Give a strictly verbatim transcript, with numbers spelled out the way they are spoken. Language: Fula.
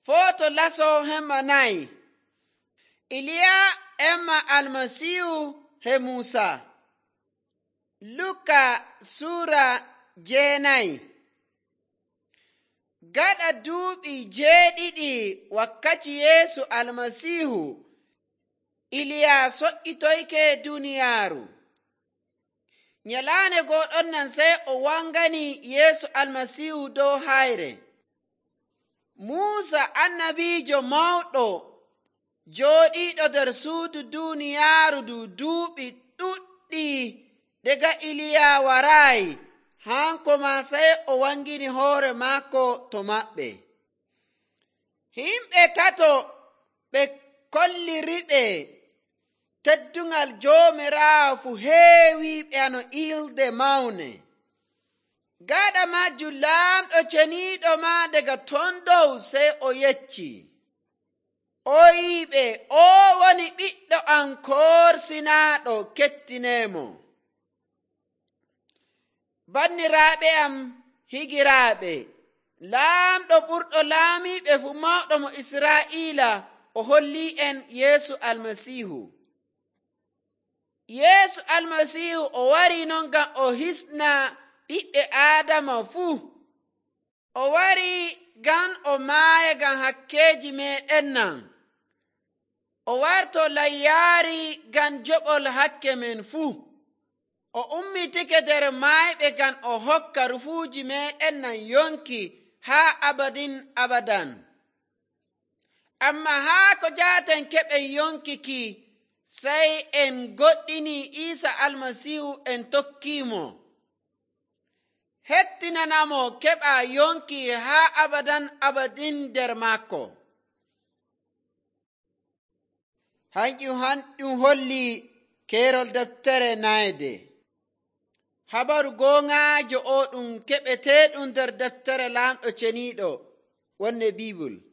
foto laso hemma nayi iliya emma almasihu he musa. Luka sura jeenayi. Gaɗa duuɓi jeeɗiɗi wakkati yeesu almasihu iliya so'itoyke duniyaaru. Nyalaane goɗon nan sey o wangani yeesu almasihu dow hayre. Muusa annabiijo mawɗo jooɗiiɗo nder suudu duniyaaru du duuɓi ɗuɗɗi daga iliya waraayi, hanko ma sey o wangini hoore maako to maɓɓe. Himɓe tato ɓe kolliriɓe teddungal Joomiraawo fu heewiɓe ano ilde mawne. Gaɗa majjum laamɗo ceniiɗo ma daga ton dow sey o yecci, o yiɓe o woni ɓiɗɗo am korsinaaɗo, kettinemo. Banniraaɓe am higiraaɓe, laamɗo ɓurɗo laamiɓe fu mawɗo mo Israa'iila o holli en Yeesu almasihu. Yeesu almasihu o wari non ngam o hisna ɓiɓɓe Aadama fuu. O wari ngam o maaya ngam hakkeji meɗen nan. O warto layyaari ngam joɓol hakke men fuu. O ummitike nder maayɓe ngam o hokka rufuuji meɗen nan yonki haa abadin abadan. Amma haa ko jaaten keɓen yonkiki, sey en goɗɗini Iisa almasihu en tokkimo. Hettinanamo keɓa yonki haa abadan abadin nder maako. Hanjum hanjum holli keerol deftere nayde. Habaru goongaajo o ɗum keɓeteeɗum nder deftere laamɗo ceniiɗo wonde Biibul.